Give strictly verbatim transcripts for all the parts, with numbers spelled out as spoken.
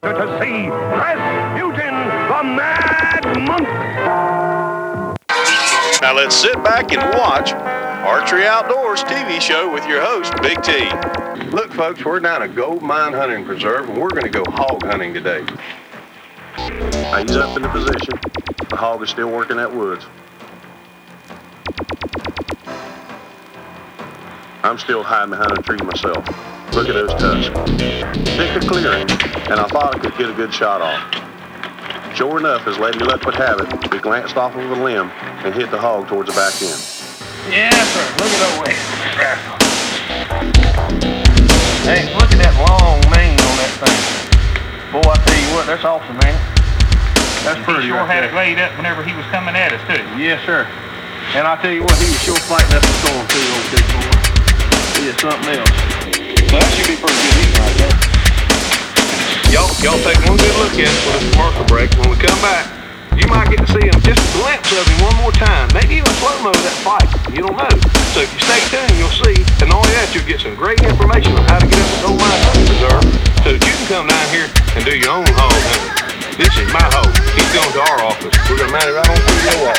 To see Rasputin, the Mad Monk. Now let's sit back and watch Archery Outdoors T V show with your host, Big T. Look, folks, we're down at Gold Mine Hunting Preserve, and we're going to go hog hunting today. Now, he's up in the position. The hog is still working that woods. I'm still hiding behind a tree myself. Look at those tusks. Picked a clearing, and I thought I could get a good shot off. Sure enough, as Lady Luck would have it, we glanced off of the limb and hit the hog towards the back end. Yes, sir. Look at that way. Hey, look at that long mane on that thing. Boy, I tell you what, that's awesome, man. That's pretty. He sure right had there. It laid up whenever he was coming at us, too. Yes, sir. And I tell you what, he was sure fighting up the storm, too, old big boy. He is something else. So that should be pretty good eating right there. Y'all, y'all take one good look at it with a commercial break. When we come back, you might get to see him, just a glimpse of him one more time. Maybe even slow-mo of that fight. You don't know. So if you stay tuned, you'll see. And not only that, you'll get some great information on how to get up to Gold Mine Hunting Preserve so that you can come down here and do your own hog hunting. This is my hog. He's going to our office. We're going to mount it right on through your wall.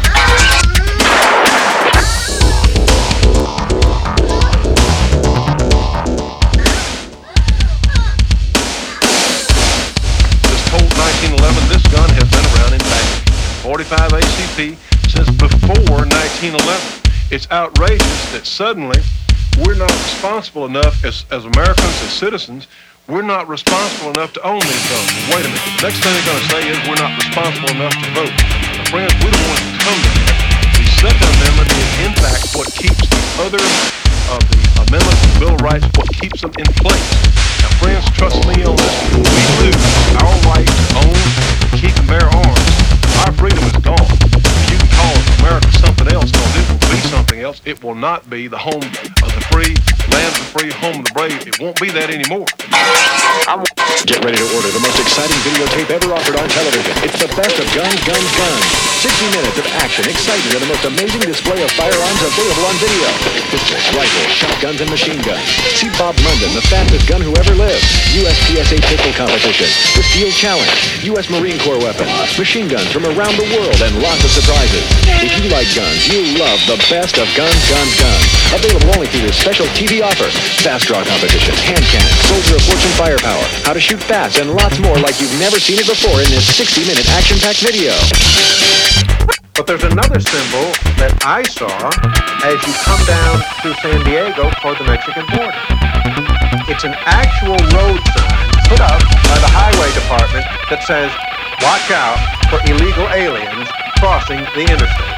nineteen eleven, this gun has been around in fact forty-five A C P since before nineteen eleven. It's outrageous that suddenly we're not responsible enough as, as Americans, as citizens, we're not responsible enough to own these guns. Wait a minute. Next thing they're going to say is we're not responsible enough to vote. Now, friends, we don't want to come to that. The Second Amendment is, in fact, what keeps the other of the amendments of the Bill of Rights, what keeps them in place. Now, friends, trust me on this. When we lose our right to own, keep and bear arms, our freedom is gone. You can call America something else, because it will be something else. It will not be the home of the free, land of the free, home of the brave. It won't be that anymore. Get ready to order the most exciting videotape ever offered on television. It's the best of guns, guns, guns. sixty minutes of action, excitement, and the most amazing display of firearms available on video. Pistols, rifles, shotguns, and machine guns. See Bob London, the fastest gun who ever lived. U S P S A pistol competition. The Steel Challenge. U S Marine Corps weapons. Machine guns from around the world, and lots of surprises. If you like guns, you'll love the best of guns, guns, guns. Available only through this special T V offer. Fast draw competition, hand cannon, Soldier of Fortune firepower, how to shoot fast, and lots more like you've never seen it before in this sixty minute action-packed video. But there's another symbol that I saw as you come down through San Diego toward the Mexican border. It's an actual road sign put up by the highway department that says, watch out for illegal aliens crossing the interstate.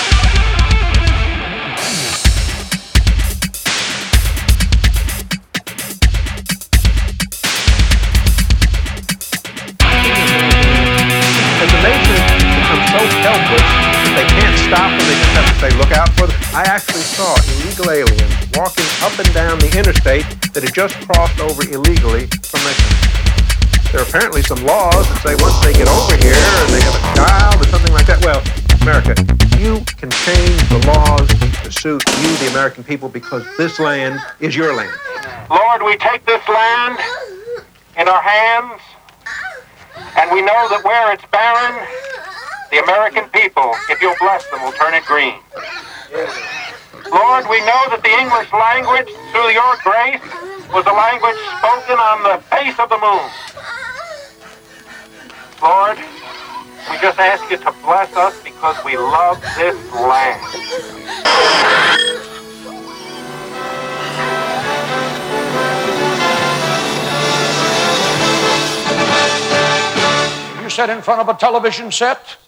And the nation becomes so helpless that they can't stop and they just have to say, look out for them. I actually saw illegal aliens walking up and down the interstate that had just crossed over illegally from Mexico. There are apparently some laws that say once they get over here and they have a child or something like that. Well, America, you can change the laws to suit you, the American people, because this land is your land. Lord, we take this land in our hands, and we know that where it's barren, the American people, if you'll bless them, will turn it green. Lord, we know that the English language, through your grace, was a language spoken on the face of the moon. Lord, we just ask you to bless us because we love this land. You sit in front of a television set